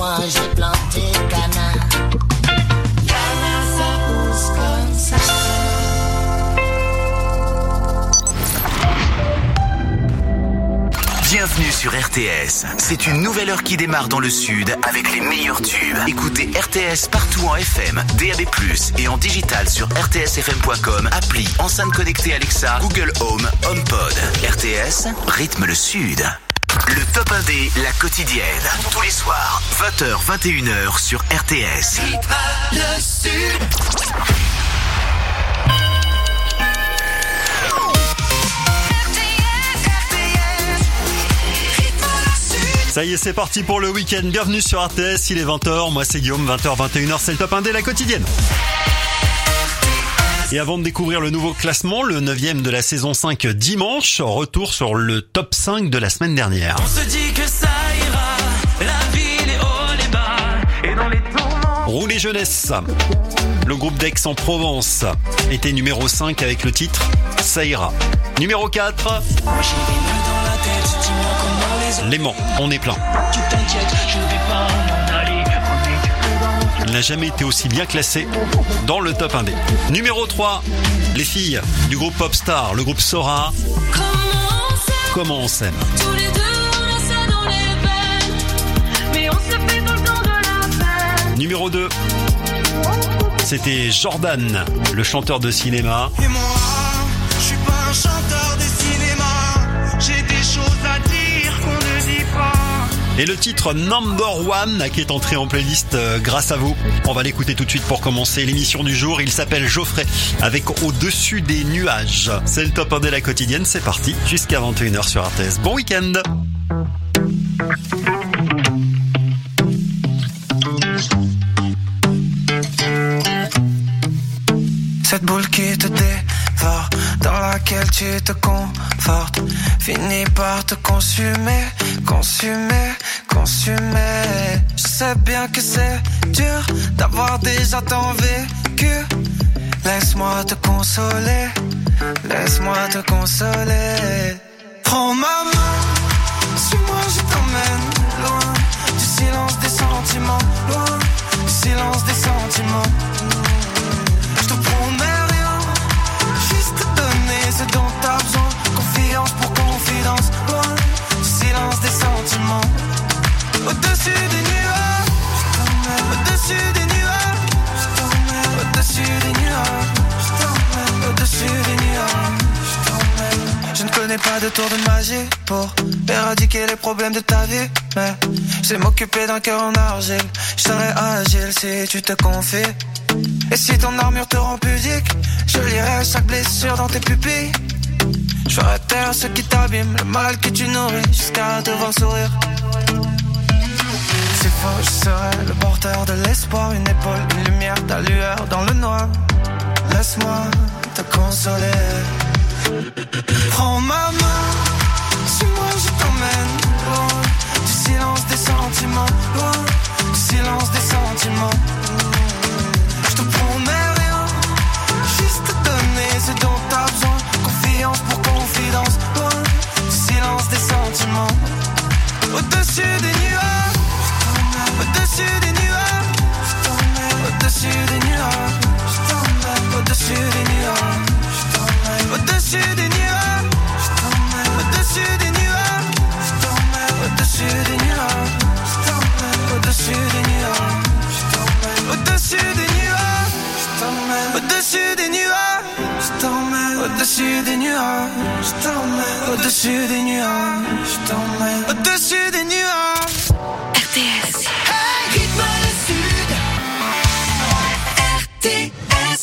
moi j'ai planté canard. Canard ça pousse comme ça. Bienvenue sur RTS. C'est une nouvelle heure qui démarre dans le sud avec les meilleurs tubes. Écoutez RTS partout en FM, DAB+, et en digital sur rtsfm.com, appli, enceinte connectée Alexa, Google Home, HomePod. RTS, rythme le sud. Le Top 1D, la quotidienne. Tous les soirs, 20h, 21h sur RTS. Rythme le sud. Ça y est, c'est parti pour le week-end. Bienvenue sur RTS, il est 20h. Moi, c'est Guillaume, 20h, 21h, c'est le Top 1D, la quotidienne. Et avant de découvrir le nouveau classement, le 9e de la saison 5 dimanche, retour sur le top 5 de la semaine dernière. On se dit que ça ira, la vie les hauts, les bas, et dans les tourments. Rouler jeunesse. Le groupe d'Aix-en-Provence était numéro 5 avec le titre Ça ira. Numéro 4. Léman, on est plein. Il n'a jamais été aussi bien classé dans le top 1D. Numéro 3, les filles du groupe Popstar, le groupe Sora. Comment on s'aime. Tous les deux on a ça dans les veines, mais on se fait tout le temps de la peine. Numéro 2, c'était Jordan, le chanteur de cinéma. Et moi, je suis pas un chanteur de cinéma, j'ai des choses à dire qu'on ne dit pas. Et le titre Number One qui est entré en playlist grâce à vous. On va l'écouter tout de suite pour commencer l'émission du jour. Il s'appelle Geoffrey avec Au-dessus des nuages. C'est le top 1 de la quotidienne. C'est parti jusqu'à 21h sur RTS. Bon week-end. Cette boule qui te dévore, dans laquelle tu te confortes, finit par te consumer, consumer, consumer. Je sais bien que c'est dur d'avoir déjà tant vécu. Laisse-moi te consoler, laisse-moi te consoler. Prends ma main, suis-moi, je t'emmène loin du silence des sentiments, loin du silence des sentiments. Je te promets rien, juste te donner ce dont t'as besoin. Confiance pour confidence, loin du silence des sentiments. Au-dessus des nuages, au-dessus des nuages, au-dessus des nuages, au-dessus des nuages. Je ne connais pas de tour de magie pour éradiquer les problèmes de ta vie, mais je sais m'occuper d'un cœur en argile. Je serai agile si tu te confies. Et si ton armure te rend pudique, je lirai chaque blessure dans tes pupilles. Je ferai taire ce qui t'abîme, le mal que tu nourris, jusqu'à te voir sourire. C'est faux, je serai le porteur de l'espoir, une épaule, une lumière, ta lueur dans le noir. Laisse-moi te consoler. Prends ma main, suis-moi, je t'emmène loin du silence des sentiments, loin du silence des sentiments. Je te promets rien, juste te donner ce dont t'as besoin. Confiance pour confidence, loin du silence des sentiments. Au-dessus des nuages, au-dessus des nuages, au-dessus des nuages, au-dessus des nuages, au-dessus des nuages, au-dessus des nuages, au-dessus des nuages, au-dessus des nuages, au-dessus des nuages, au-dessus des nuages, au-dessus des nuages, au-dessus des nuages, au-dessus des nuages. RTS. Rythme le sud. RTS.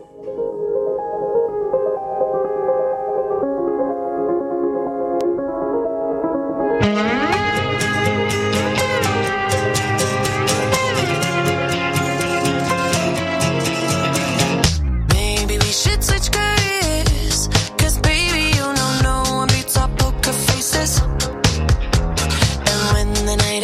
Maybe we should switch careers, 'cause baby you know no one beats our poker faces. And when the night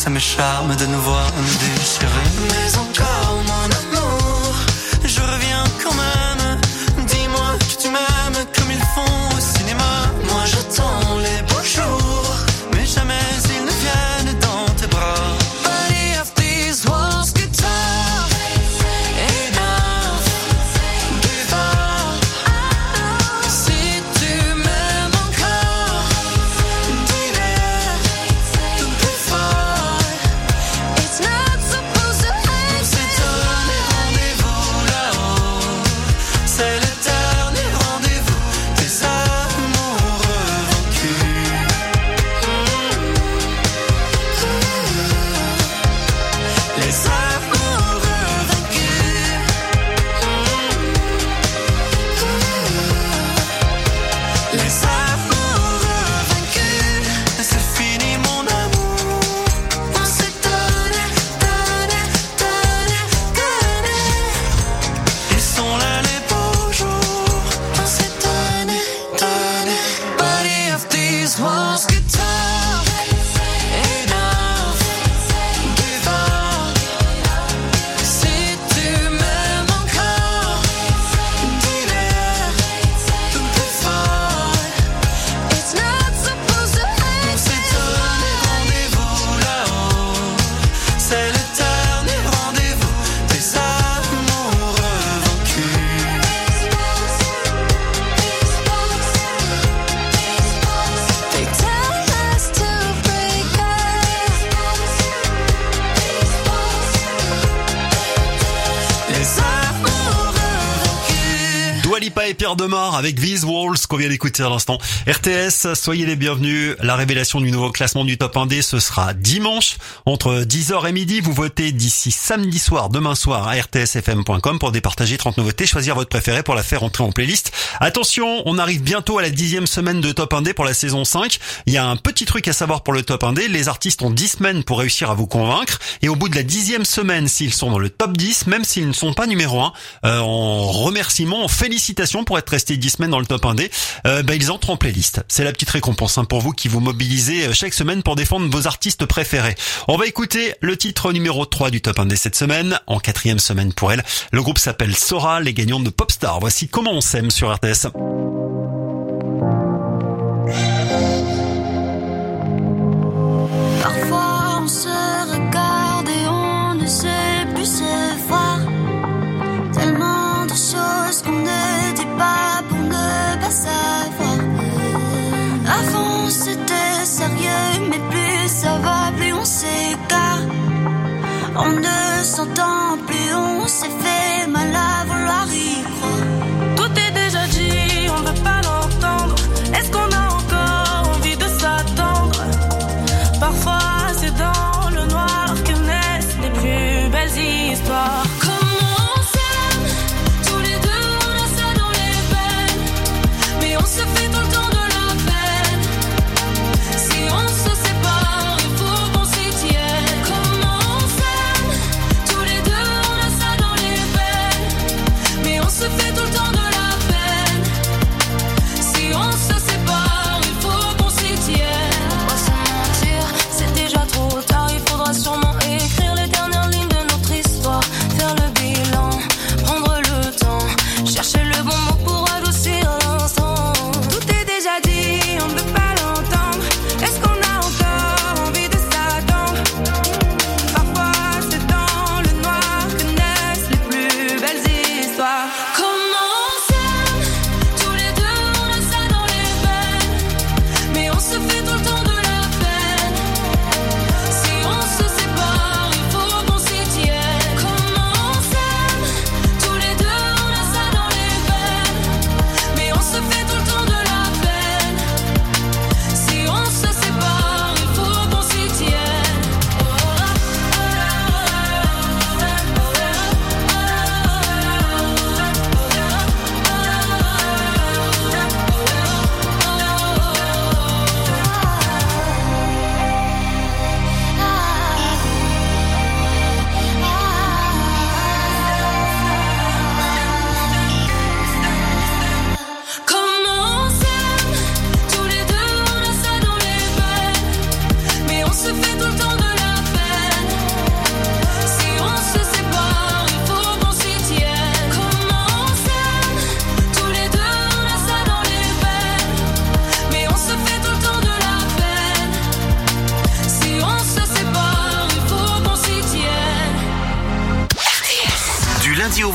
ça me charme de nous voir nous déchirer. Mais encore mon amour, je reviens quand même. Dis-moi que tu m'aimes comme ils font au cinéma. Moi j'attends les beaux jours, mais jamais ils ne viennent dans tes bras. Body of these walls, guitar, enough, give up. Si tu m'aimes encore, dis-le plus fort. It's not supposed to happen. C'est donné rendez-vous là-haut. C'est l'éternel rendez-vous des amoureux vaincus. Les amoureux vaincus. Les amoureux vaincus. C'est fini mon amour. On s'est donné. Ils sont là les beaux jours. On s'est donné. Body of these walls, guitar, enough, give up. Si tu m'aimes encore, dis-le plus fort. It's not supposed to happen. On s'est donné rendez-vous là-haut. C'est l'éternel rendez-vous des amoureux vaincus. They tell us to break up. Les amoureux vaincus. Dua Lipa et Pierre Demar avec These Walls qu'on vient d'écouter à l'instant. RTS, soyez les bienvenus. La révélation du nouveau classement du Top 1D, ce sera dimanche entre 10h et midi. Vous votez d'ici samedi soir, demain soir à rtsfm.com pour départager 30 nouveautés, choisir votre préféré pour la faire entrer en playlist. Attention, on arrive bientôt à la 10e semaine de Top 1D pour la saison 5. Il y a un petit truc à savoir pour le Top 1D. Les artistes ont 10 semaines pour réussir à vous convaincre. Et au bout de la 10e semaine, s'ils sont dans le top 10, même s'ils ne sont pas numéro 1, en remerciement, en félicitations pour être restés 10 semaines dans le Top 1D, ils entrent en playlist. C'est la petite récompense pour vous qui vous mobilisez chaque semaine pour défendre vos artistes préférés. On va écouter le titre numéro 3 du Top 1D cette semaine, en 4e semaine pour elle. Le groupe s'appelle Sora, les gagnantes de Popstar. Voici Comment on s'aime sur RTS. Parfois on se regarde et on ne sait plus se voir. Tellement de choses qu'on ne dit pas pour ne pas savoir. Avant c'était sérieux, mais plus ça va, plus on s'égare. On ne s'entend plus, on s'est fait mal à vouloir y croire. Tout est déjà dit, on veut pas l'entendre. Est-ce qu'on a encore envie de s'attendre? Parfois c'est dans le noir que naissent les plus belles histoires. Comment on s'aime, tous les deux on a ça dans les veines. Mais on se fait tout le temps de la peine. Si on se sépare,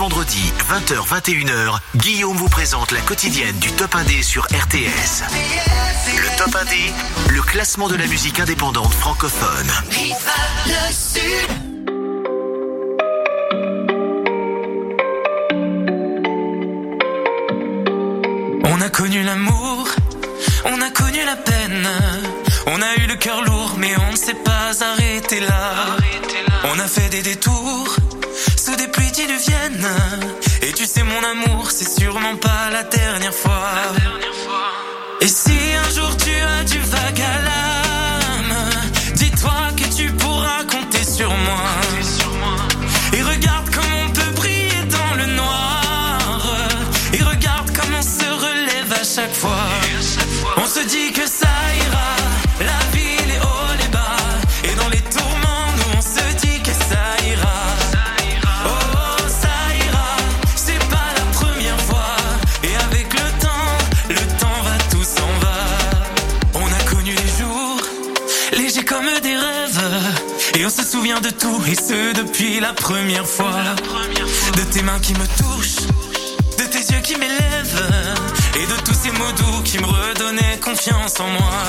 vendredi, 20h-21h, Guillaume vous présente la quotidienne du Top 1D sur RTS. Le Top 1D, le classement de la musique indépendante francophone. Le Sud. On a connu l'amour, on a connu la peine. On a eu le cœur lourd, mais on ne s'est pas arrêté là. On a fait des détours sous des pluies diluviennes. Et tu sais mon amour, c'est sûrement pas la dernière fois. Et si un jour tu as du vague à l'âme, dis-toi que tu pourras compter sur moi. Et regarde comme on peut briller dans le noir. Et regarde comme on se relève à chaque fois. On se dit que ça ira, la vie les hauts les bas. Et dans les tourments nous on se dit que ça ira. Oh ça ira, c'est pas la première fois. Et avec le temps va, tout s'en va. On a connu les jours légers comme des rêves. Et on se souvient de tout, et ce depuis la première fois. De tes mains qui me touchent, de tes yeux qui m'élèvent, et de tous ces mots doux qui me redonnaient confiance en moi.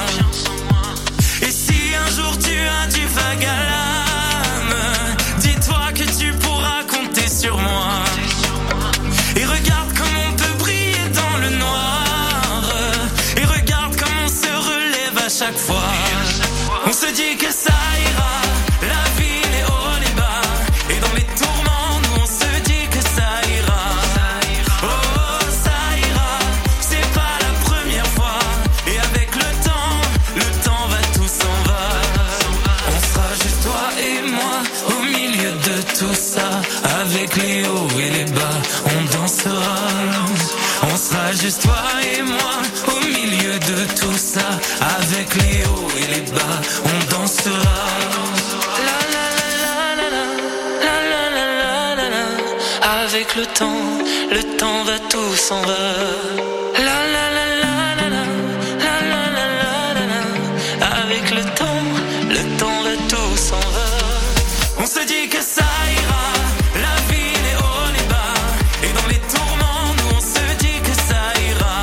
Et si un jour tu as du vague à l'âme, dis-toi que tu pourras compter sur moi. Et regarde comme on peut briller dans le noir. Et regarde comme on se relève à chaque fois. On se dit que ça ira, la vie les hauts les bas. Et dans les tourments nous on se dit que ça ira. Oh ça ira, c'est pas la première fois. Et avec le temps va, tout s'en va. On sera juste toi et moi au milieu de tout ça. Avec les hauts et les bas, on dansera. On sera juste toi et moi au milieu de tout ça. Avec les hauts et les bas, on dansera. La la la la la la la la la la. Avec le temps va, tout s'en va. La la la la la la la la la la la. Avec le temps va, tout s'en va. On se dit que ça ira, la vie les hauts les bas. Et dans les tourments nous on se dit que ça ira.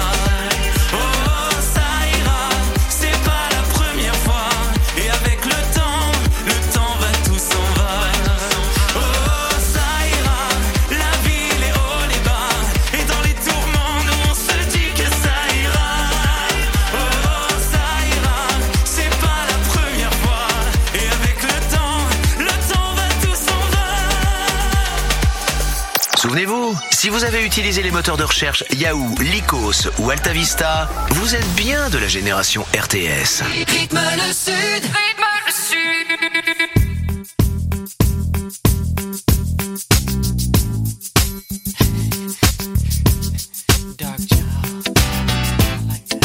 Oh ça ira, c'est pas la première fois. Et avec le temps va, tout s'en va. Oh ça ira, la vie les hauts les bas. Et dans les tourments nous on se dit que ça ira. Oh ça ira, c'est pas la première fois. Et avec le temps va, tout s'en va. Souvenez-vous, si vous avez utilisé les moteurs de recherche Yahoo, Lycos ou AltaVista, vous êtes bien de la génération RTS. Rythme le Sud. Rythme le Sud. Dark child, I like that.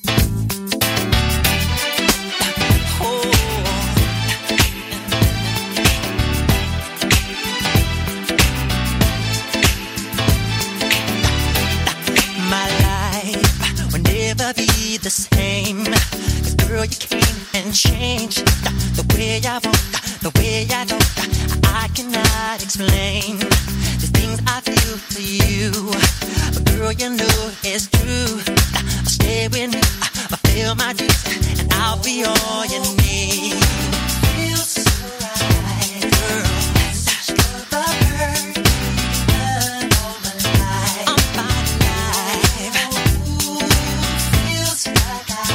My life will never be the same. 'Cause girl, you came and changed the way I walk, the way I talk. I cannot explain the things I feel for you. But girl, you know it's true. I'll stay with you, I'll feel my dreams, and I'll be all you need. Feels so right, girl. That's the bird. All my life. I'm fine life. Ooh, feels like I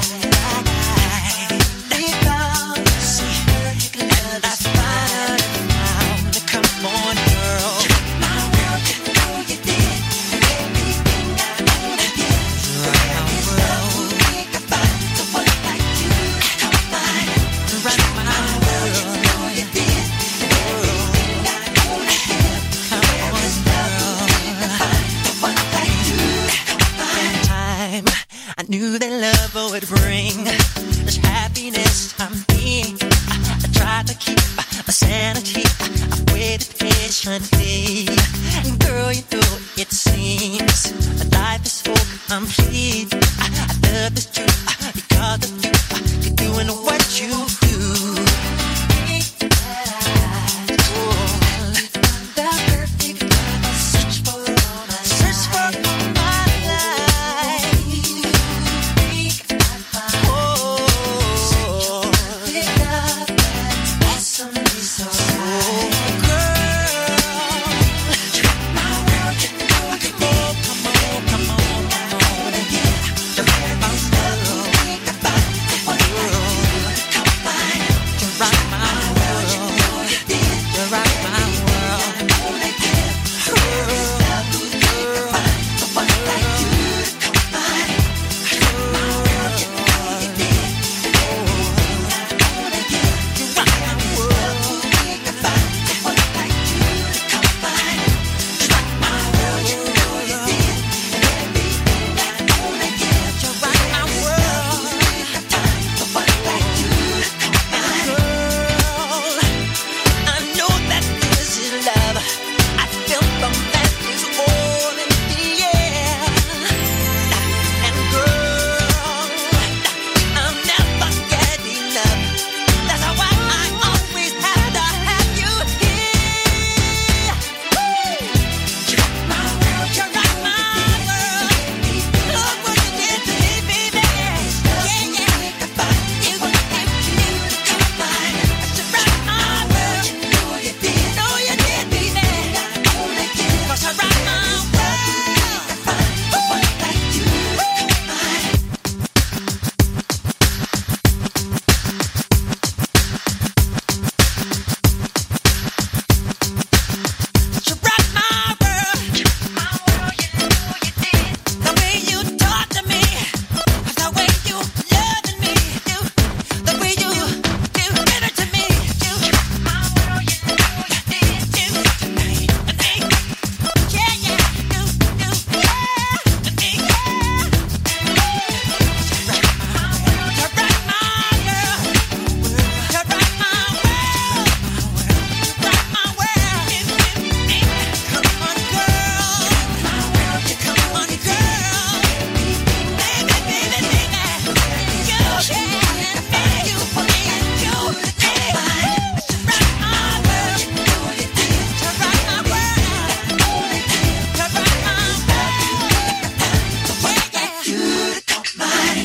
found and I found. Come on, girl. My world, you know you did everything I wanted. There is no way to find someone like you. Come find, right my world, you know you did everything I wanted. There is no way to find someone like you. Come find. Time I knew that love would bring this happiness I'm being. I tried to keep my sanity. I waited patiently. And girl, you know it seems that life is so complete. I love this truth because of you. You're doing what you do. The perfect love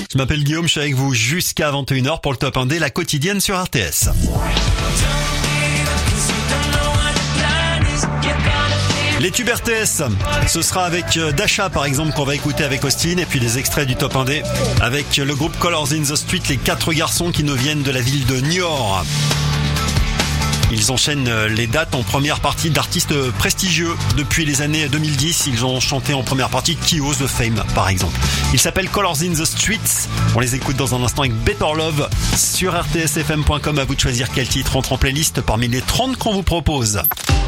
Je m'appelle Guillaume, je suis avec vous jusqu'à 21h pour le top 1D, la quotidienne sur RTS. Les tubes RTS, ce sera avec Dasha par exemple qu'on va écouter avec Austin et puis des extraits du top 1D avec le groupe Colors in the Street, les 4 garçons qui nous viennent de la ville de Niort. Ils enchaînent les dates en première partie d'artistes prestigieux. Depuis les années 2010, ils ont chanté en première partie Kyo The Fame par exemple. Ils s'appellent Colors in the Streets. On les écoute dans un instant avec Better Love sur rtsfm.com. À vous de choisir quel titre entre en playlist parmi les 30 qu'on vous propose.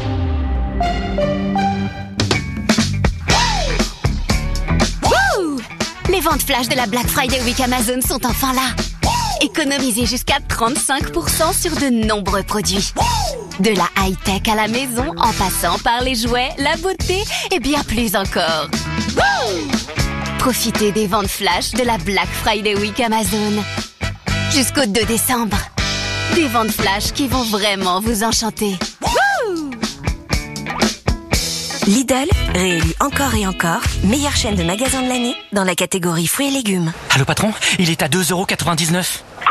Les ventes flash de la Black Friday Week Amazon sont enfin là. Économisez jusqu'à 35% sur de nombreux produits. De la high-tech à la maison, en passant par les jouets, la beauté et bien plus encore. Profitez des ventes flash de la Black Friday Week Amazon. Jusqu'au 2 décembre. Des ventes flash qui vont vraiment vous enchanter. Lidl, réélu encore et encore, meilleure chaîne de magasins de l'année dans la catégorie fruits et légumes. Allô patron, il est à 2,99€. Quoi ?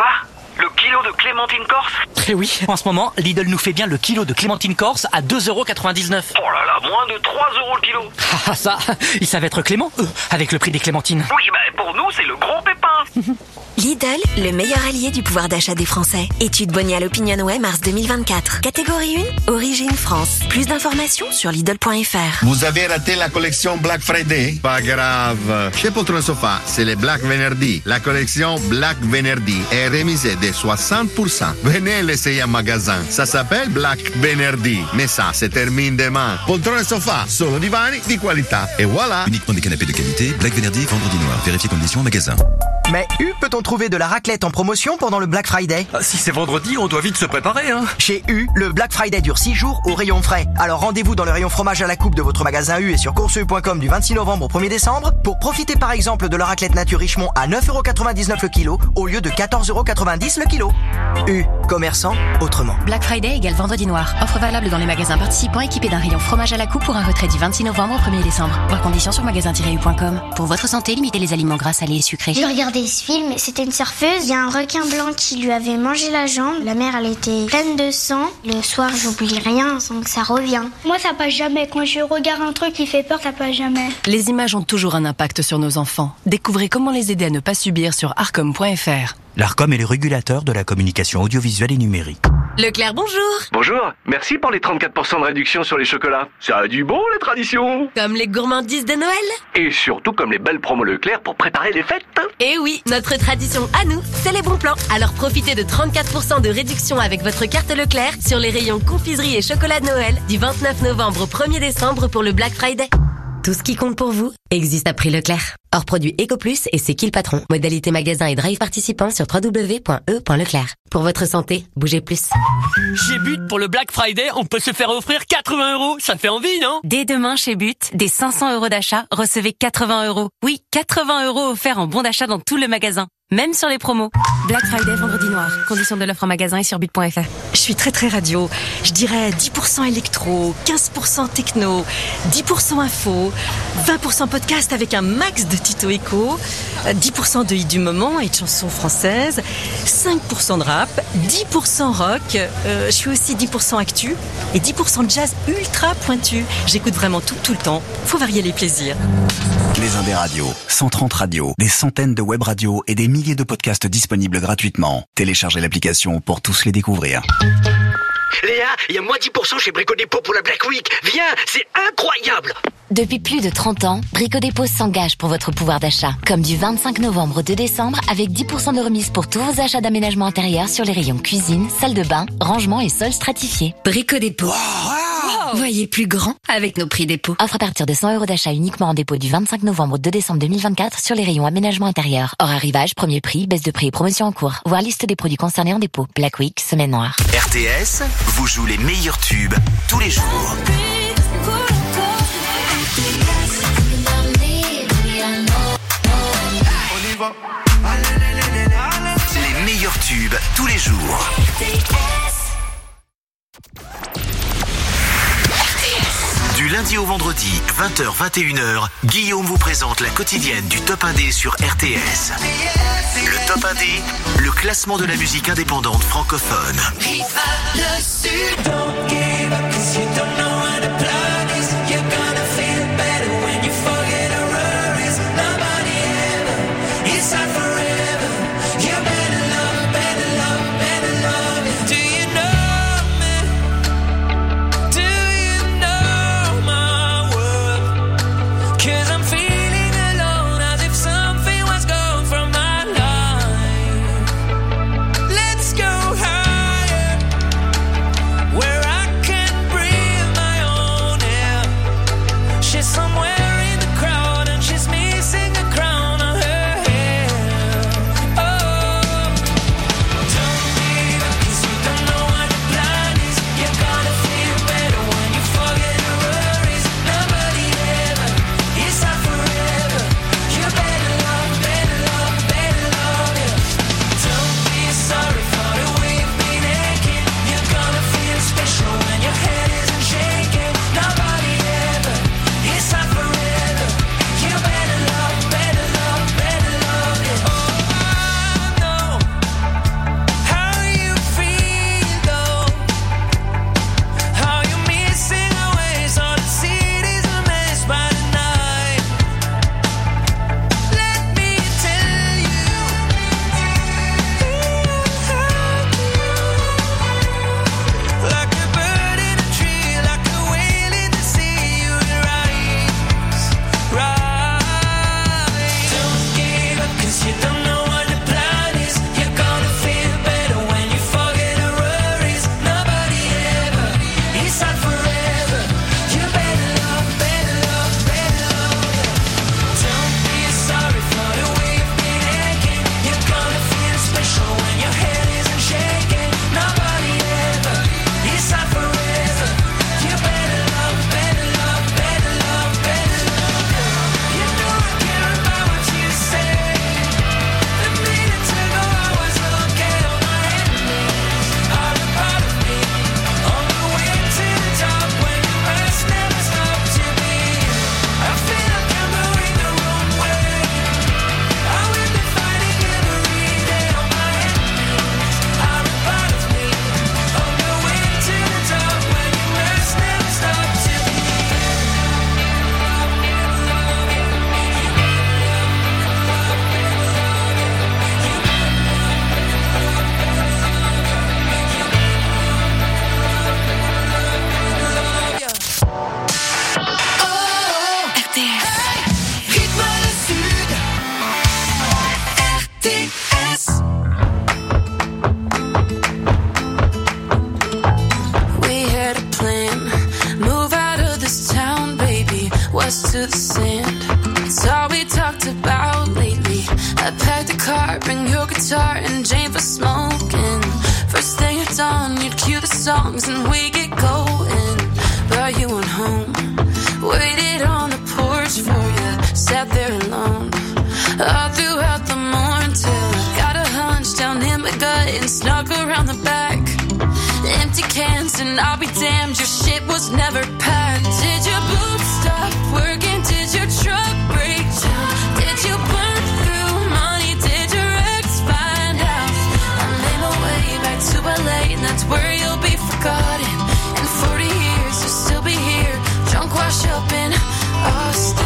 Le kilo de clémentine corse ? Eh oui, en ce moment, Lidl nous fait bien le kilo de clémentine corse à 2,99€. Oh là là, moins de 3 € le kilo. Ah ça, ils savent être clément, eux, avec le prix des clémentines. Oui, pour nous, c'est le gros pépin. Lidl, le meilleur allié du pouvoir d'achat des Français. Étude Bonial Opinionway mars 2024. Catégorie 1, origine France. Plus d'informations sur Lidl.fr. Vous avez raté la collection Black Friday? Pas grave. Chez Poltron Sofa, c'est le Black Venerdì. La collection Black Venerdì est remisée de 60%. Venez l'essayer en magasin. Ça s'appelle Black Venerdì. Mais ça se termine demain. Poltron Sofa, solo divani di qualità. Et voilà. Uniquement des canapés de qualité. Black Venerdì, vendredi noir. Vérifiez conditions en magasin. Mais peut-on trouver de la raclette en promotion pendant le Black Friday? Si c'est vendredi, on doit vite se préparer, hein. Chez le Black Friday dure 6 jours au rayon frais. Alors rendez-vous dans le rayon fromage à la coupe de votre magasin et sur courseu.com du 26 novembre au 1er décembre pour profiter par exemple de la raclette nature Richemont à 9,99€ le kilo au lieu de 14,90€ le kilo. Commerçant autrement. Black Friday égale vendredi noir. Offre valable dans les magasins participants équipés d'un rayon fromage à la coupe pour un retrait du 26 novembre au 1er décembre. Voir conditions sur magasin-u.com. Pour votre santé, limitez les aliments gras, salés et sucrés. J'ai regardé ce film, c'était une surfeuse. Il y a un requin blanc qui lui avait mangé la jambe. La mère, elle était pleine de sang. Le soir, j'oublie rien sans que ça revient. Moi, ça passe jamais. Quand je regarde un truc qui fait peur, ça passe jamais. Les images ont toujours un impact sur nos enfants. Découvrez comment les aider à ne pas subir sur arcom.fr. L'Arcom est le régulateur de la communication audiovisuelle et numérique. Leclerc, bonjour. Bonjour, merci pour les 34% de réduction sur les chocolats. Ça a du bon, les traditions. Comme les gourmandises de Noël. Et surtout comme les belles promos Leclerc pour préparer les fêtes. Et oui, notre tradition à nous, c'est les bons plans. Alors profitez de 34% de réduction avec votre carte Leclerc sur les rayons confiserie et chocolat de Noël du 29 novembre au 1er décembre pour le Black Friday. Tout ce qui compte pour vous existe à prix Leclerc. Hors produit EcoPlus et c'est qui le patron. Modalité magasin et drive participant sur www.e.leclerc. Pour votre santé, bougez plus. Chez But, pour le Black Friday, on peut se faire offrir 80€. Ça fait envie, non? Dès demain chez But, des 500€ d'achat, recevez 80€. Oui, 80€ offerts en bon d'achat dans tout le magasin. Même sur les promos. Black Friday, vendredi noir. Conditions de l'offre en magasin et sur but.fr. Je suis très radio. Je dirais 10% électro, 15% techno, 10% info, 20% podcast avec un max de Tito Echo, 10% de hit du moment et de chansons françaises, 5% de rap, 10% rock, je suis aussi 10% actu et 10% de jazz ultra pointu. J'écoute vraiment tout le temps. Faut varier les plaisirs. Les Indés radios, 130 radios, des centaines de web radios et des milliers de podcasts disponibles gratuitement. Téléchargez l'application pour tous les découvrir. Léa, il y a moins 10% chez Brico Dépôt pour la Black Week. Viens, c'est incroyable. Depuis plus de 30 ans, Brico Dépôt s'engage pour votre pouvoir d'achat. Comme du 25 novembre au 2 décembre, avec 10% de remise pour tous vos achats d'aménagement intérieur sur les rayons cuisine, salle de bain, rangement et sol stratifié. Brico Dépôt. Wow. Voyez plus grand avec nos prix dépôt. Offre à partir de 100€ d'achat uniquement en dépôt du 25 novembre au 2 décembre 2024 sur les rayons aménagement intérieur. Hors arrivage, premier prix, baisse de prix et promotion en cours. Voir liste des produits concernés en dépôt. Black Week, semaine noire. RTS vous joue les meilleurs tubes tous les jours. Les meilleurs tubes tous les jours. Du lundi au vendredi, 20h-21h, Guillaume vous présente la quotidienne du Top 1D sur RTS. Top 1D, le classement de la musique indépendante francophone. Rive le Sud. Don't give up 'cause you don't know what the plan is. You're gonna feel better when you forget the worries. Nobody ever is out forever. You better love, better love, better love. Do you know me? Do you know my world? 'Cause I'm feeling alone as if something was gone from my life. Let's go higher, where I can breathe my own air. She's somewhere in the crowd and she's missing a crown on her head. Oh, don't give up 'cause you don't know what the plan is. You're gonna feel better when you forget the worries. Nobody ever is out forever. You better love, better love, better love, yeah. Don't be sorry for the way you've been aching. You're gonna feel special when your head isn't shaking. Nobody ever is out forever. You better love, better love, better love, yeah. Oh, I know how you feel though, how you're missing away, so the city's a mess by the night. Let me tell you, like a bird in a tree, like a whale in the sea, you rise, rise. Don't give up 'cause you don't know what the plan is. You're gonna feel better when you forget the worries. Nobody ever is out forever. You better love, better love, better love. Don't be sorry for the way you've been aching. You're gonna feel special when your head isn't shaking. Nobody ever is out forever. You better love, better love, better love, better love. You know I care about what you say. A minute ago I was okay on my enemies, all a part of me. On the way to the top when your past never stopped to be. I feel like I'm going the wrong way. I will be fighting every day on my enemies, all a part of me. On the way to the top when your past never stopped to be. Rythme le Sud. RTS. We had a plan, move out of this town, baby, west to the sand. It's all we talked about lately. I packed the car, bring your guitar and Jane for smoking. First thing at dawn, you'd cue the songs and we get going. But you went home, waited on the porch for you, sat there alone. All throughout the morning till I got a hunch down in my gut and snuck around the back. Empty cans and I'll be damned, your shit was never packed. Did your boots stop working? Did your truck break down? Did you burn through money? Did your ex find out? I made my way back to LA and that's where you'll be forgotten. In 40 years you'll still be here, drunk wash up in Austin.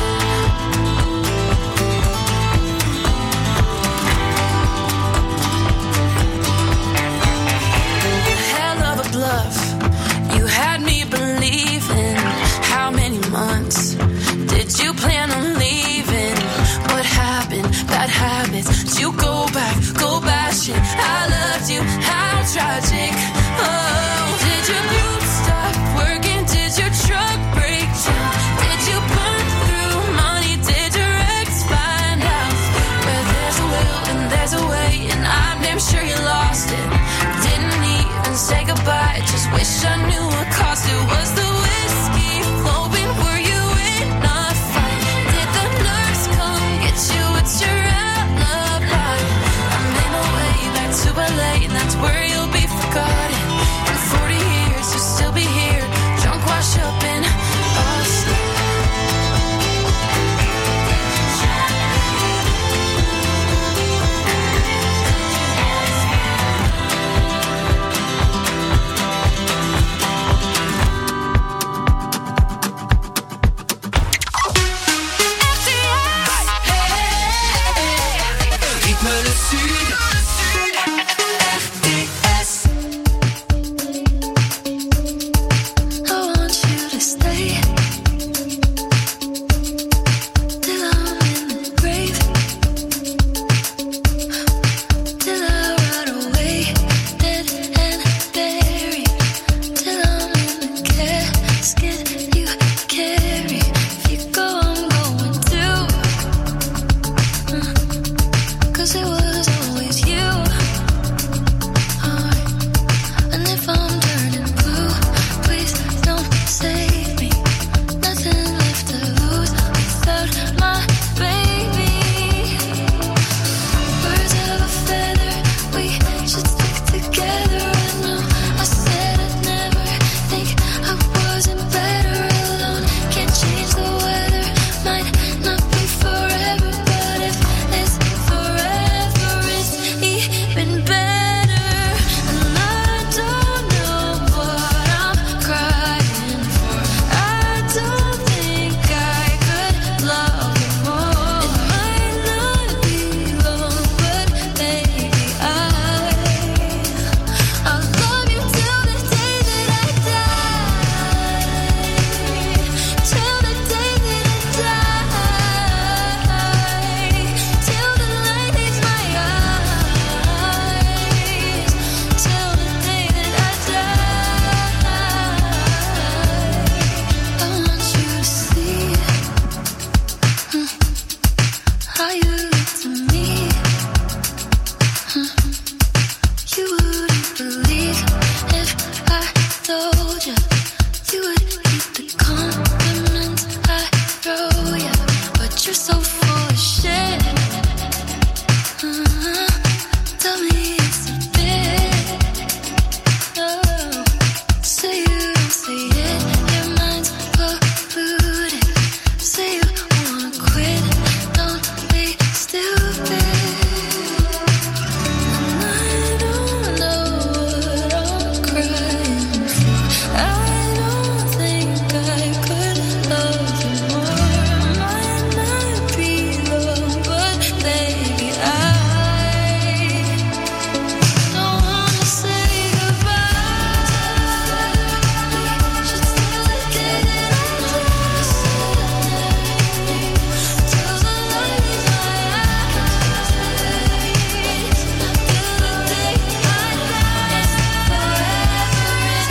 Hell of a bluff, you had me believing. How many months did you plan on leaving? What happened? Bad habits. Did you go back shit? I loved you, how tragic. Oh, did your boots stop working? Did your truck break down? Did you burn through money? Did your ex find out? Where there's a will and there's a way, and I'm damn sure you lost it. Didn't even say goodbye, just wish I knew what cost it. Was the whiskey flowing? Were you in a fight? Did the nurse come get you? What's your alibi? I made my way back to LA and that's where you'll be forgotten. In 40 years you'll sud. RTS. I want you to stay till I'm in the grave, till I rot away, dead and buried, till I'm in the casket you carry. If you go, I'm going too, 'cause it was always you. And if I'm turning blue, please don't save me. Nothing left to lose without my baby. Birds of a feather, we should stick together. I know I said I'd never think I wasn't better alone. Can't change the weather, might not be forever, but if it's forever, it's even better. And I don't know what I'm crying for. I don't think I could love you more. It might not be long, but baby, I'll love you till the day that I die. Till the day that I die. Till the light hits my eyes. Till the day that I die. I want you to see how you look to me. You wouldn't believe if I told you. You would hate the compliments I throw you, but you're so full of shit. Tell me it's a bit. Oh, say you don't say it, your mind's polluted. Say you wanna quit, don't be stupid. And I don't know what I'm crying for. I don't think I could love you more. Might not be long, but baby, I don't wanna say goodbye. We should still get it on. Till the light is my eyes. Till the day I die. It's forever, it's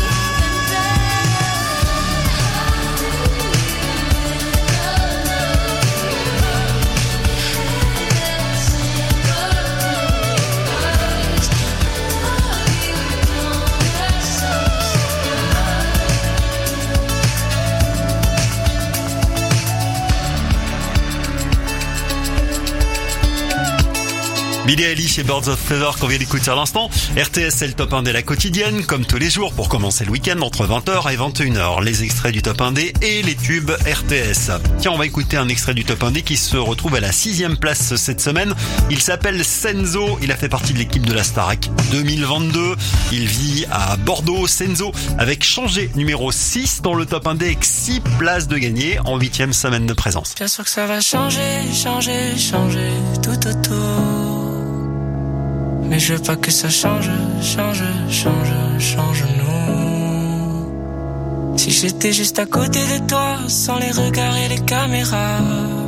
Billie Eilish et Birds of Feather qu'on vient d'écouter à l'instant. RTS, c'est le top 1 de la quotidienne, comme tous les jours pour commencer le week-end entre 20h et 21h. Les extraits du top 1D et les tubes RTS. Tiens, on va écouter un extrait du top 1D qui se retrouve à la 6e place cette semaine. Il s'appelle Senzo. Il a fait partie de l'équipe de la Starac 2022. Il vit à Bordeaux. Senzo avec Changé, numéro 6 dans le top 1D avec 6 places de gagné en 8e semaine de présence. Bien sûr que ça va changer, changer, changer tout autour. Mais je veux pas que ça change, change, change, change nous. Si j'étais juste à côté de toi, sans les regards et les caméras,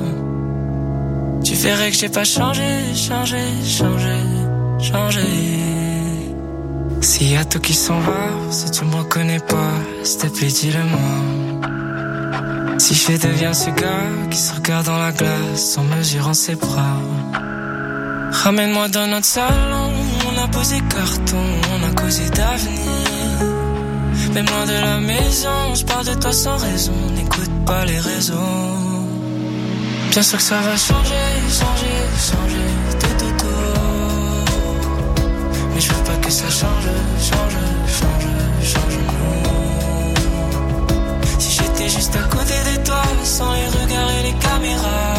tu verrais que j'ai pas changé, changé, changé, changé. S'il y a tout qui s'en va, si tu me reconnais pas, s'il te plaît dis-le-moi. Si je deviens ce gars qui se regarde dans la glace en mesurant ses bras. Ramène-moi dans notre salon, on a posé carton, on a causé d'avenir. Même loin de la maison, je parle de toi sans raison, n'écoute pas les réseaux. Bien sûr que ça va changer, changer, changer tout autour. Mais je veux pas que ça change, change, change, change nous. Si j'étais juste à côté de toi, sans les regards et les caméras,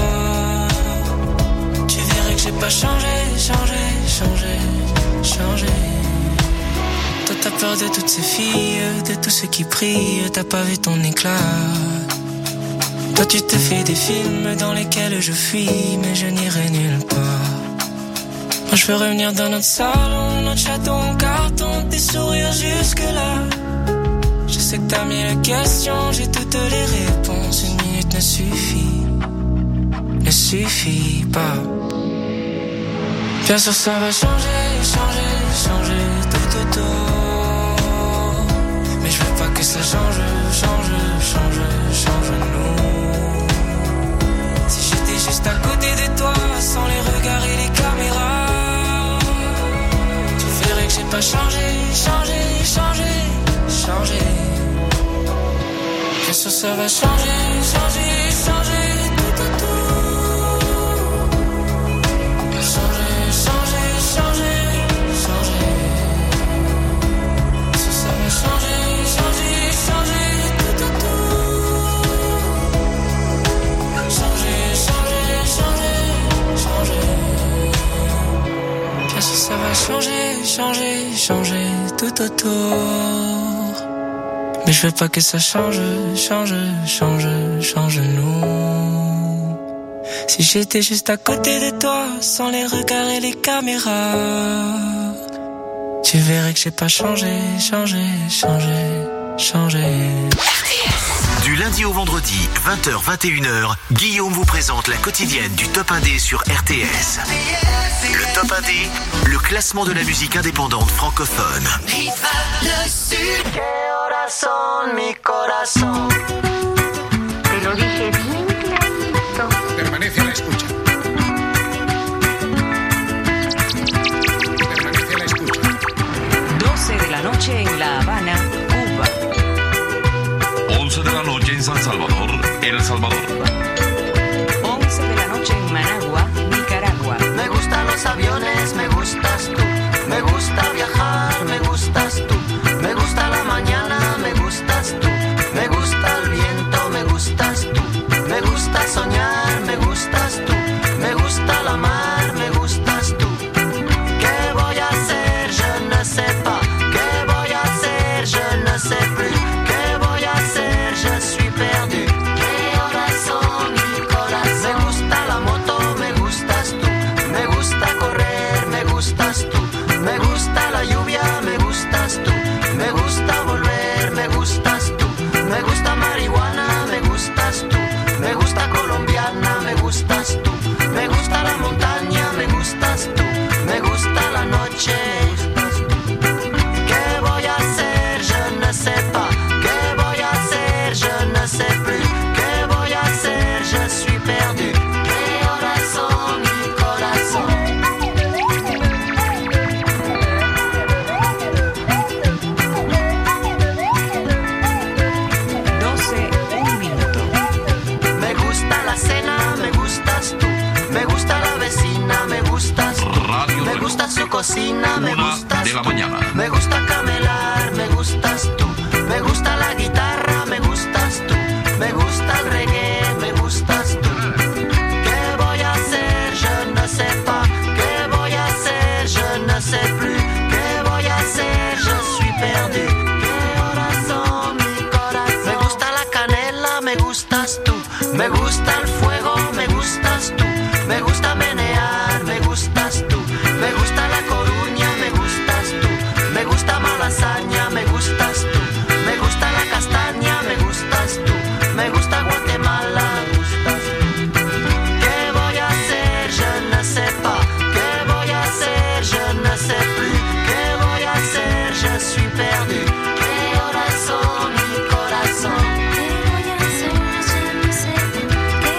que j'ai pas changé, changé, changé, changé. Toi t'as peur de toutes ces filles, de tous ceux qui prient, t'as pas vu ton éclat. Toi tu te fais des films dans lesquels je fuis, mais je n'irai nulle part. Moi je veux revenir dans notre salon, notre château en carton, tes sourires jusque-là. Je sais que t'as mille questions, j'ai toutes les réponses. Une minute ne suffit pas. Bien sûr ça va changer, tout. Mais je veux pas que ça change nous. Si j'étais juste à côté de toi, sans les regards et les caméras, tu verrais que j'ai pas changé. Bien sûr ça va changer, tout. Changer. Ça va changer, tout. Changer. Bien sûr ça va changer tout autour. Mais je veux pas que ça change nous. Si j'étais juste à côté de toi, sans les regards et les caméras, tu verrais que j'ai pas changé. Du lundi au vendredi, 20h-21h, Guillaume vous présente la quotidienne du Top 1D sur RTS. Le Top 1D, le classement de la musique indépendante francophone. Le Sud. Corazón, mi corazón. Te lo dije bien clarito. Permanece a la escucha. 12 de la noche en La Habana, Cuba. 11 de la noche en San Salvador, El Salvador. 11 de la noche en Managua, Nicaragua. Me gustan los aviones, me gustas tú. Me gusta viajar, me gustas tú. Me gusta la mañana, me gustas tú. Me gusta el viento, me gustas tú. Me gusta soñar, me gustas tú. Me gusta la mar, me gustas tú. ¿Qué voy a hacer? Je ne sais pas. ¿Qué voy a hacer? Je ne sais plus. ¿Qué voy a hacer? Je suis perdu. Corazón, mi corazón. Me gusta la moto, me gustas tú. Me gusta correr, me gustas tú. Me gusta la lluvia, me gustas tú. Me gusta volver, me gustas tú. Me gusta marihuana, me gustas tú. Me gusta colombiana, me gustas tú. Me gusta la montaña, me gustas tú. Me gusta la noche. ¿Qué voy a hacer? Je ne sais pas. ¿Qué voy a hacer? Je ne sais plus. ¿Qué voy a hacer? Je suis perdu. Corazón, mi corazón. 12, un minuto. Me gusta la cena, me gustas tú. Me gusta la vecina, me gustas tú. Me gusta su cocina, me gustas de la tú. mañana. Me gusta camelar, me gustas tú. Me gusta la guitarra, me gustas tú. Me gusta el reggae, me gustas tú. ¿Qué voy a hacer? Je ne sais pas. ¿Qué voy a hacer? Je ne sais plus. ¿Qué voy a hacer? Je suis perdu. Corazón, mi corazón. Me gusta la canela, me gustas tú. Me gusta el fuego, me gustas tú. Me gusta menear, me gustas tú. Me gusta La Coruña, me gustas tú. Me gusta Malasaña, me gustas tú. Me gusta la castaña, me gustas tú. Me gusta Guatemala, me gustas tú. ¿Qué voy a hacer? Je ne sais pas. ¿Qué voy a hacer? Je ne sais plus. ¿Qué voy a hacer? Je suis perdu. Corazón, mi corazón. ¿Qué voy a hacer? Je ne sais plus. ¿Qué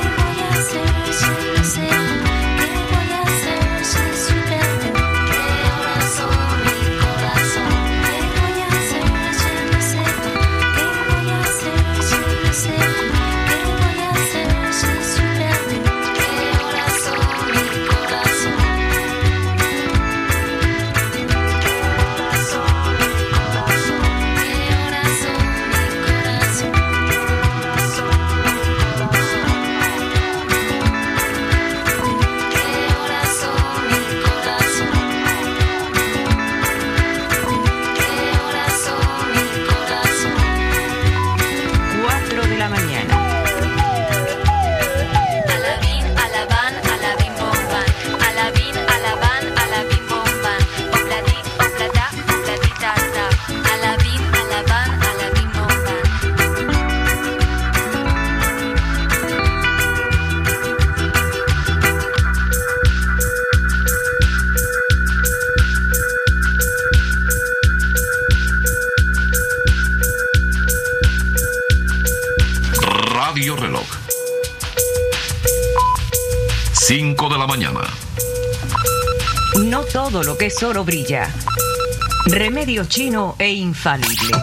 No todo lo que es oro brilla. Remedio chino e infalible.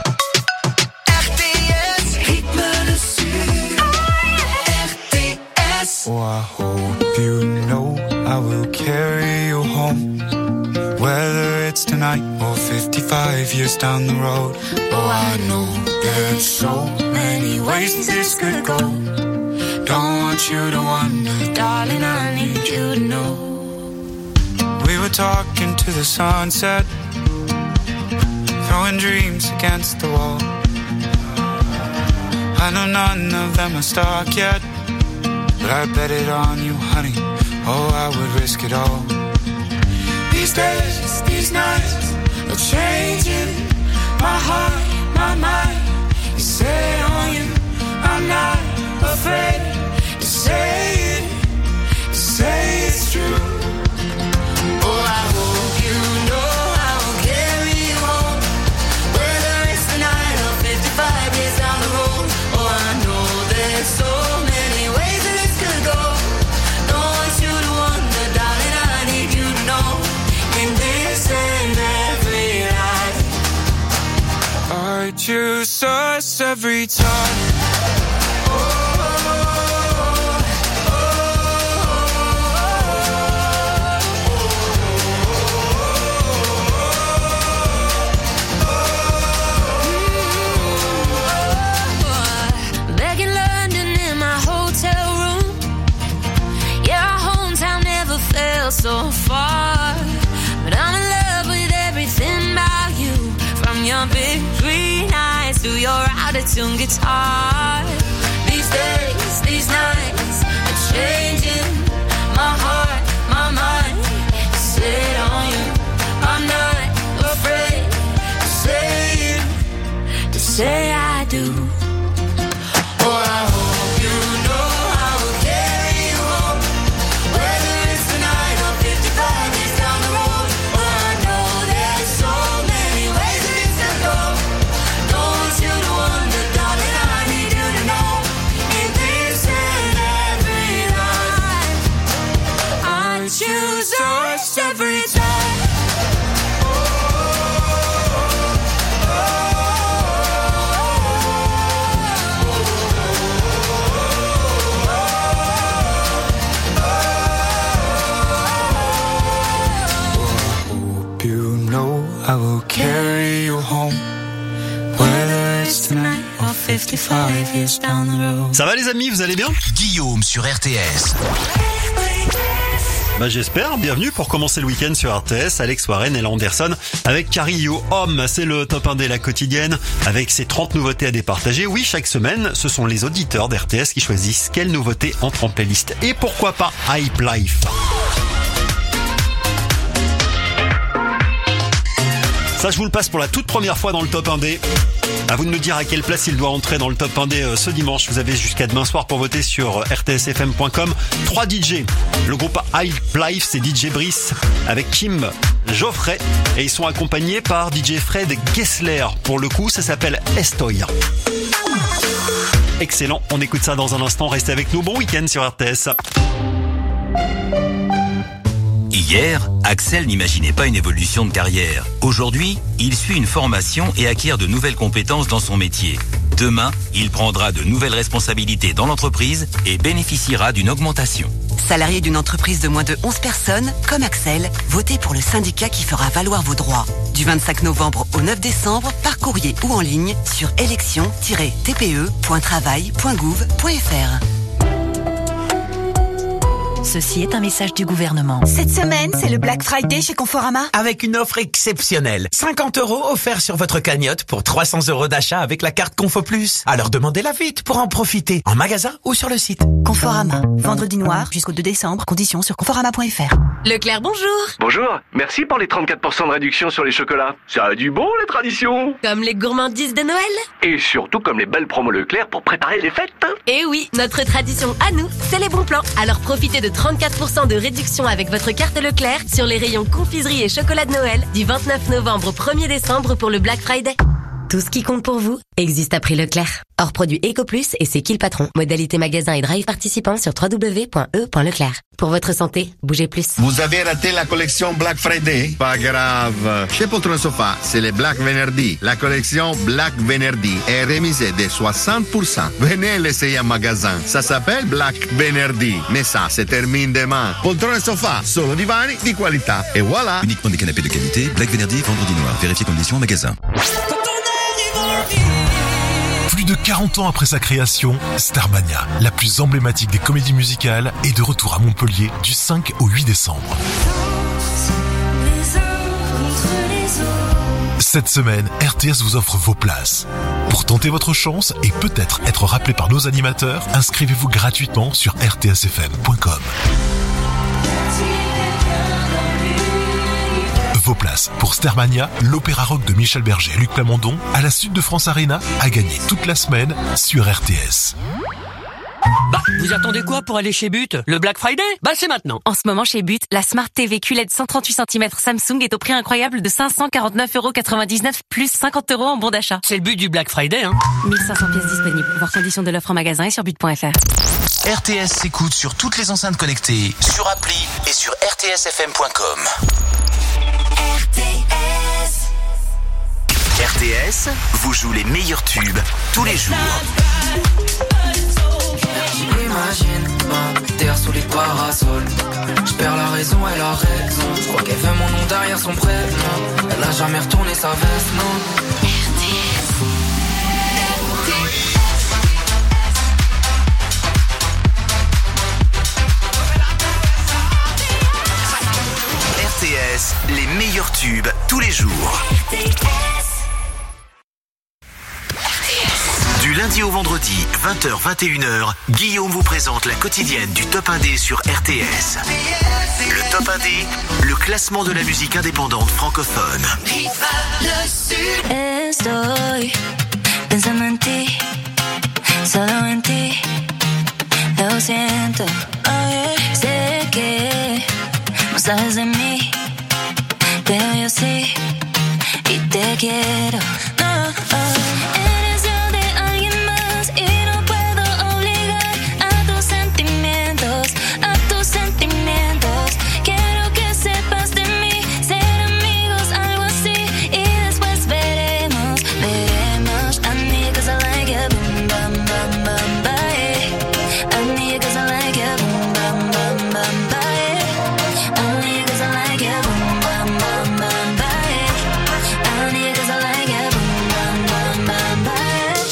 RTS, rythme le sud. RTS. Oh, I hope you know I will carry you home. Whether it's tonight or 55 years down the road. Oh, I know there's so many ways this could go. Don't want you to wonder, Darling, I need you to know. we were talking to the sunset, throwing dreams against the wall. I know none of them are stuck yet, but I bet it on you, honey. Oh, I would risk it all. These days, these nights are changing. My heart, my mind is set on you. I'm not afraid to say it's true. Oh, I hope you know I will carry you home. Whether it's tonight or 55 years down the road. Oh, I know there's so many ways that this could go. Don't want you to wonder, darling, I need you to know. In this and every life, I choose us every time. Back in London in my hotel room. Yeah, our hometown never felt so far. But I'm in love with everything about you. From your big green eyes to your out-of-tune guitar. These days, these nights are changing. My heart, my mind is set on you. I'm not afraid to say I do. Oh, I hope you know I will carry you home. Whether it's tonight or 55 years down the road. Oh, I know there's so many ways that this could go. Don't want you to wonder, darling, I need you to know. In this and every life, I choose us every time. You know I will carry you home. Whether it's tonight or 55 years down the road. Ça va les amis, vous allez bien? Guillaume sur RTS. Bah j'espère, bienvenue pour commencer le week-end sur RTS, Alex Warren et Anderson avec Carillo Homme, c'est le top 1 de la quotidienne avec ses 30 nouveautés à départager. Oui, chaque semaine, ce sont les auditeurs d'RTS qui choisissent quelle nouveauté entre en playlist. Et pourquoi pas Hype Life. Ça, je vous le passe pour la toute première fois dans le top 1D. À vous de me dire à quelle place il doit entrer dans le top 1D ce dimanche. Vous avez jusqu'à demain soir pour voter sur rtsfm.com. 3 DJ. Le groupe Hype Life, c'est DJ Brice avec Kim Geoffrey. Et ils sont accompagnés par DJ Fred Gessler. Pour le coup, ça s'appelle Estoy. Excellent. On écoute ça dans un instant. Restez avec nous. Bon week-end sur RTS. Hier, Axel n'imaginait pas une évolution de carrière. Aujourd'hui, il suit une formation et acquiert de nouvelles compétences dans son métier. Demain, il prendra de nouvelles responsabilités dans l'entreprise et bénéficiera d'une augmentation. Salarié d'une entreprise de moins de 11 personnes, comme Axel, votez pour le syndicat qui fera valoir vos droits. Du 25 novembre au 9 décembre, par courrier ou en ligne sur élection-tpe.travail.gouv.fr. Ceci est un message du gouvernement. Cette semaine, c'est le Black Friday chez Conforama. Avec une offre exceptionnelle. 50 € offerts sur votre cagnotte pour 300 € d'achat avec la carte Confo Plus. Alors demandez-la vite pour en profiter. En magasin ou sur le site. Conforama. Vendredi noir jusqu'au 2 décembre. Conditions sur conforama.fr. Leclerc, bonjour. Bonjour, merci pour les 34% de réduction sur les chocolats. Ça a du bon, les traditions. Comme les gourmandises de Noël. Et surtout comme les belles promos Leclerc pour préparer les fêtes. Et oui, notre tradition à nous, c'est les bons plans. Alors profitez de 34% de réduction avec votre carte Leclerc sur les rayons confiserie et chocolat de Noël du 29 novembre au 1er décembre pour le Black Friday. Tout ce qui compte pour vous existe à prix Leclerc. Hors produit EcoPlus et c'est qui le patron. Modalité magasin et drive participants sur www.e.leclerc. Pour votre santé, bougez plus. Vous avez raté la collection Black Friday? Pas grave. Chez Poltron Sofa, c'est le Black Venerdì. La collection Black Venerdì est remisée de 60%. Venez l'essayer en magasin. Ça s'appelle Black Venerdì. Mais ça se termine demain. Poltron Sofa, solo divani di qualità. Et voilà. Uniquement des canapés de qualité. Black Venerdì, vendredi noir. Vérifiez conditions en magasin. Plus de 40 ans après sa création, Starmania, la plus emblématique des comédies musicales, est de retour à Montpellier du 5 au 8 décembre. Cette semaine, RTS vous offre vos places. Pour tenter votre chance et peut-être être rappelé par nos animateurs, inscrivez-vous gratuitement sur rtsfm.com. Vos places pour Starmania, l'opéra rock de Michel Berger et Luc Plamondon, à la Sud de France Arena, à gagner toute la semaine sur RTS. Bah, vous attendez quoi pour aller chez But? Le Black Friday? Bah, c'est maintenant. En ce moment chez But, la Smart TV QLED 138 cm Samsung est au prix incroyable de 549,99€ plus 50€ en bon d'achat. C'est le but du Black Friday, hein. 1500 pièces disponibles. Voir conditions de l'offre en magasin et sur but.fr. RTS s'écoute sur toutes les enceintes connectées, sur appli et sur rtsfm.com. RTS vous joue les meilleurs tubes tous les jours. J'imagine terre sous les parasols. Je perds la raison et la raison. Je crois qu'elle veut mon nom derrière son prénom. Elle a jamais retourné sa veste, non. RTS, les meilleurs tubes tous les jours. Du lundi au vendredi, 20h-21h, Guillaume vous présente la quotidienne du Top 1D sur RTS. Le Top 1D, le classement de la musique indépendante francophone. Estoy pensando en ti, solo en ti, lo siento. Sé que no sabes de mí, pero yo sí, y te quiero. Eres yo de alguien más y no puedo obligar a tus sentimientos, a tus sentimientos. Quiero que sepas de mí, ser amigos, algo así, y después veremos, veremos. I need 'cause I like it, boom, bam, bam, bam, bye. I need 'cause I like it, boom, bam, bam, bam, bye. I need 'cause I like it, boom, bam, bam, bam, bye. I need 'cause I like it, boom, bam, bam, bam, bye.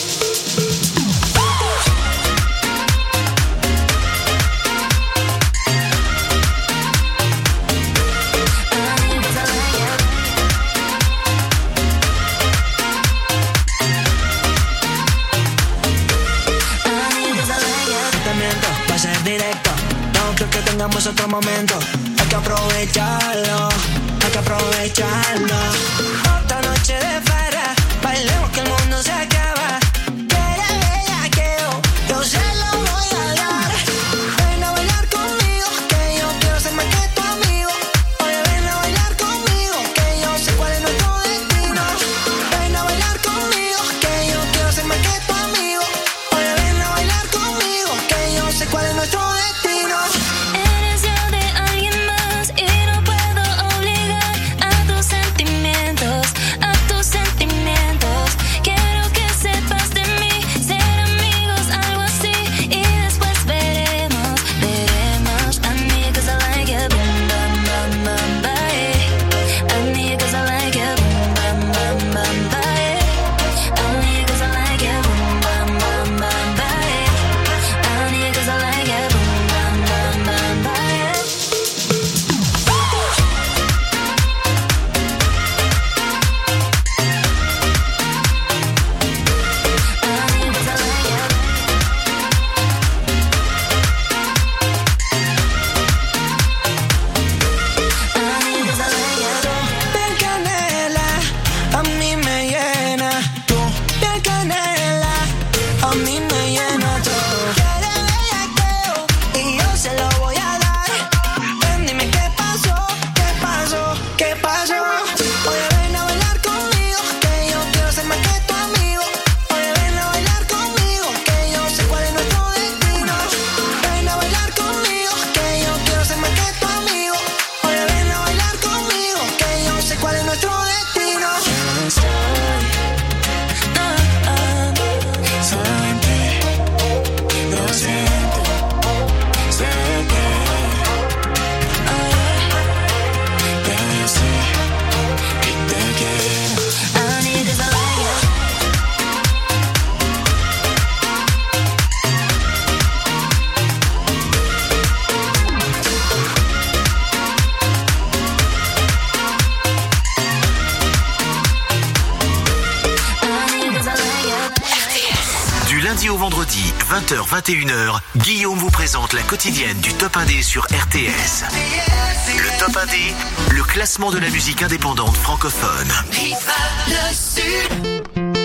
Te miento, va a ser directo. No creo que tengamos otro momento. Hay que aprovecharlo, hay que aprovecharlo. Otra noche de farra, bailemos que el mundo se acaba. Quiere bellaqueo, yo se lo voy a dar. Ven a bailar conmigo, que yo quiero ser más que tu amigo. Oye, ven a bailar conmigo, que yo sé cuál es nuestro destino. Ven a bailar conmigo, que yo quiero ser más que tu amigo. Oye, ven a bailar conmigo, que yo sé cuál es nuestro destino. Eres yo de alguien más y no puedo obligar a tus sentimientos, a tus sentimientos. lundi au vendredi, 20h-21h, Guillaume vous présente la quotidienne du Top 1D sur RTS. Le Top 1D, le classement de la musique indépendante francophone. Le Sud.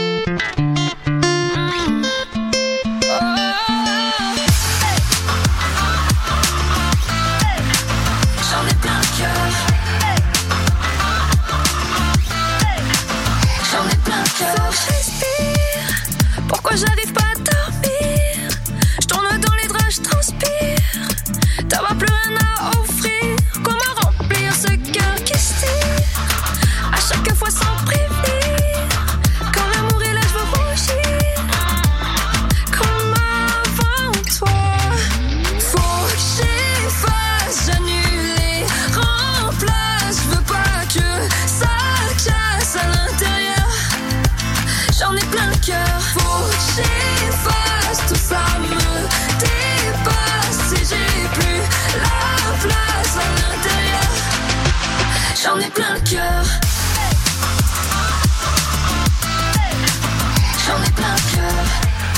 J'en ai plein le cœur. J'en ai plein le cœur. Faut que je respire. Pourquoi j'arrive pas à dormir? Je tourne dans les draps, je transpire. T'as plus rien à offrir. Comment remplir ce cœur qui se tire? À chaque fois sans prévenir. Quand l'amour est là, je veux rougir. Comme avant toi. Faut que j'efface, j'annule et remplace. Je veux pas que ça casse à l'intérieur. J'en ai plein le cœur. Faut que j'efface, tout ça me dépasse. Et j'ai plus la place à l'intérieur. J'en ai plein le cœur. J'en ai plein le cœur.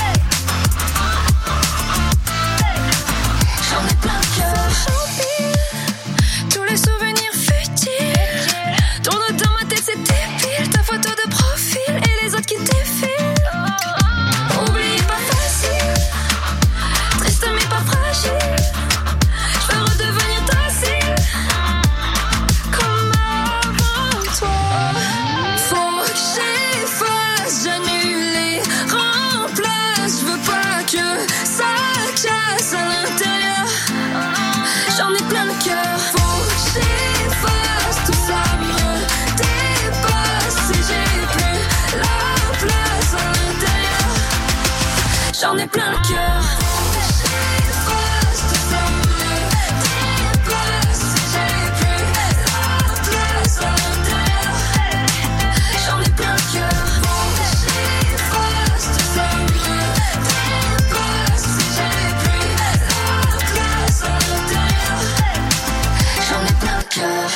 J'en ai plein le cœur. J'empile tous les souvenirs futiles. Tourne dans ma tête, c'est débile. Ta photo de profil et les autres qui défilent. Oublie pas facile. Triste mais pas fragile. Je veux redevenir docile. Comme avant toi. Faut que j'efface, j'annule et remplace. Je veux pas que ça casse à l'intérieur. J'en ai plein le cœur. Faut que j'efface, tout ça me dépasse. Et j'ai plus la place à l'intérieur. J'en ai plein le cœur. Faut que j'efface, tout ça me dépasse. Et j'ai plus la place à l'intérieur. J'en ai plein le cœur. Faut que j'efface, tout ça me dépasse. Et j'ai plus la place à l'intérieur. J'en ai plein le cœur.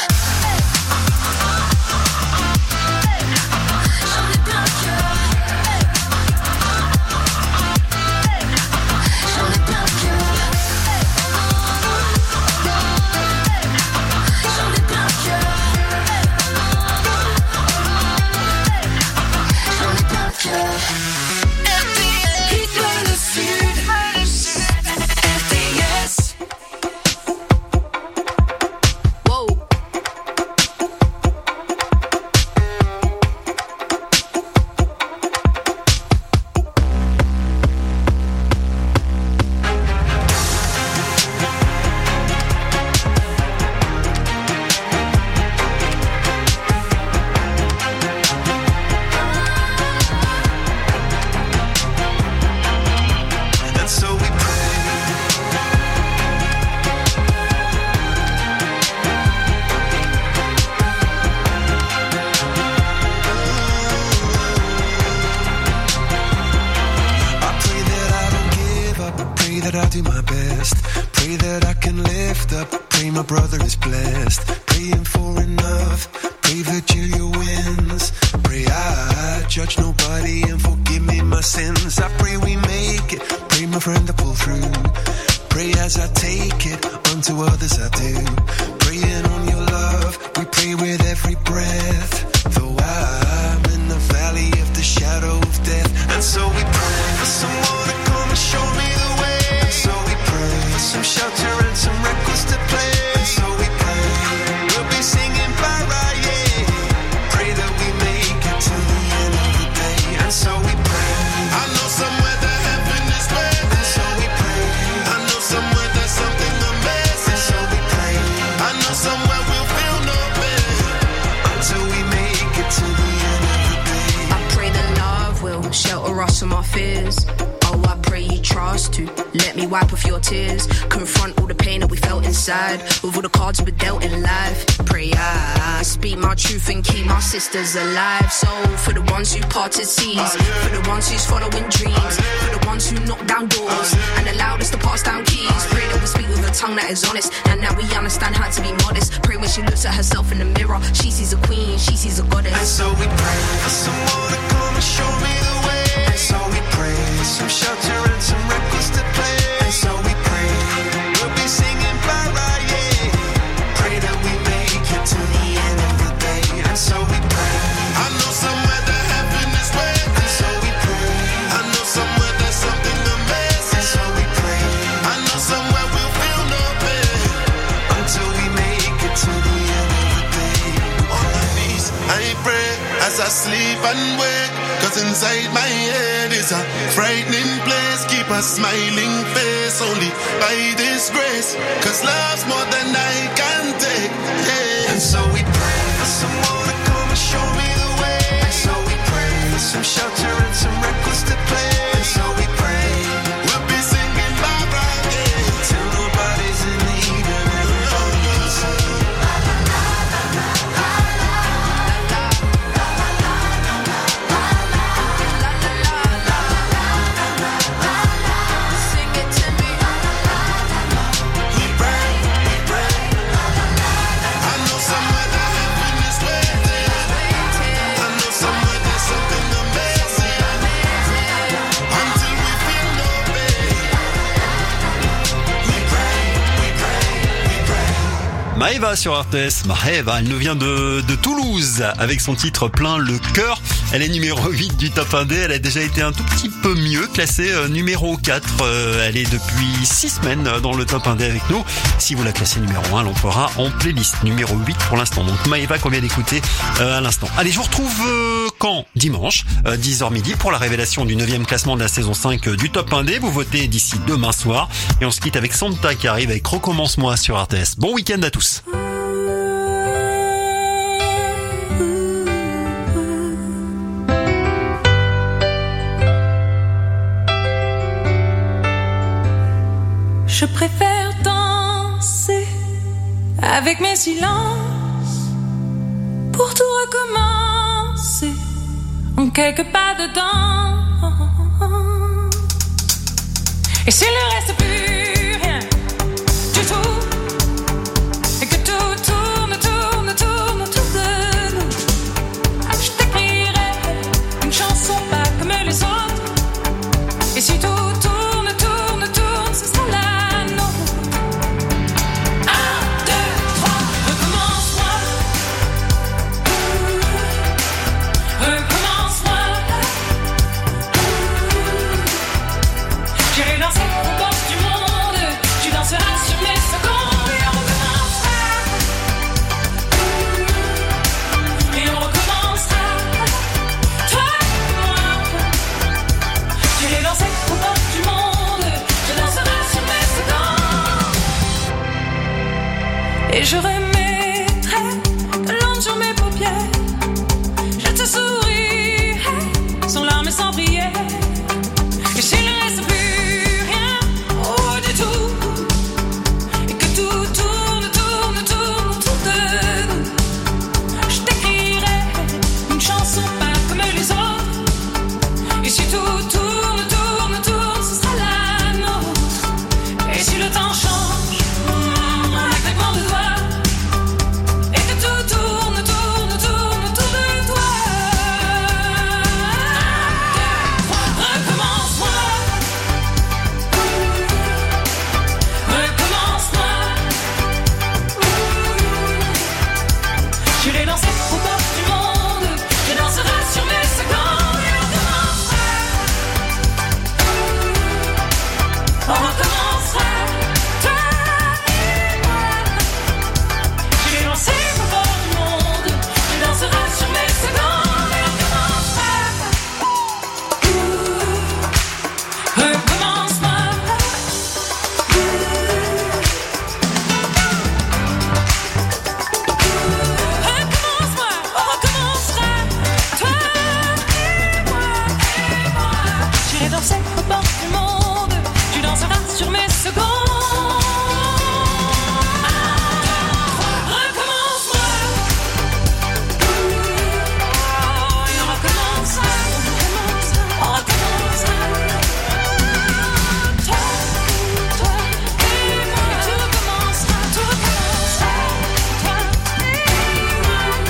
J'en ai plein le cœur. J'en ai plein le cœur. J'en ai plein le cœur. J'en ai plein le cœur. Rythme le Sud. RTS. Wow. And so we I pray that I don't give up. I pray that I do my best. Pray that I can lift up. Pray my brother is blessed. Praying for enough. Pray Virginia wins. Pray I judge nobody and forgive me my sins. I pray we make it. Pray my friend to pull through. Pray as I take it. Unto others I do. Praying on your love. We pray with every breath. Though I'm in the valley of the shadow of death. And so we pray for someone to come and show me the way. And so we pray for some shelter and some records to play. And so we pray we'll be singing para, yeah. Pray that we make it to the end of the day. And so we pray. I know somewhere that heaven is waiting. And so we pray. I know somewhere there's something amazing. And so we pray. I know somewhere we'll feel no pain until we make it to the end of the day. I pray that love will shelter us from our fears. Oh, I pray you trust to let me wipe off your tears. Confront all the pain that we felt inside with all the cards we dealt in life. Pray I speak my truth and keep my sisters alive. So for the ones who parted seas, for the ones who's following dreams, for the ones who knock down doors and allowed us to pass down keys. Pray that we speak with a tongue that is honest and that we understand how to be modest. Pray when she looks at herself in the mirror, she sees a queen, she sees a goddess. And so we pray for someone to come and show me the way. And so we pray for some shelter as I sleep and wake. Cause inside my head is a frightening place. Keep a smiling face only by this grace. Cause love's more than I can take. Yeah. And so we pray for someone to come and show me the way. And so we pray for some shelter and some records to play. And so we pray we'll be singing Barbara again till nobody's in need and everybody can sing. Sing it to me. We pray, we pray. I know somewhere that heaven is waiting. I know somewhere there's something amazing. Until we feel no pain. We pray, we pray, we pray. Maëva sur RTS. Maëva, elle nous vient de Toulouse avec son titre plein le cœur. Elle est numéro 8 du top 1D. Elle a déjà été un tout petit peu mieux, classée numéro 4. Elle est depuis 6 semaines dans le top 1D avec nous. Si vous la classez numéro 1, l'entrera en playlist numéro 8 pour l'instant. Donc Maëva qu'on vient d'écouter à l'instant. Allez, je vous retrouve quand dimanche, 10h midi pour la révélation du 9e classement de la saison 5 du top 1D. Vous votez d'ici demain soir. Et on se quitte avec Santa qui arrive avec Recommence-moi sur RTS. Bon week-end à tous. Je préfère danser avec mes silences pour tout recommencer en quelques pas dedans. Et s'il ne reste plus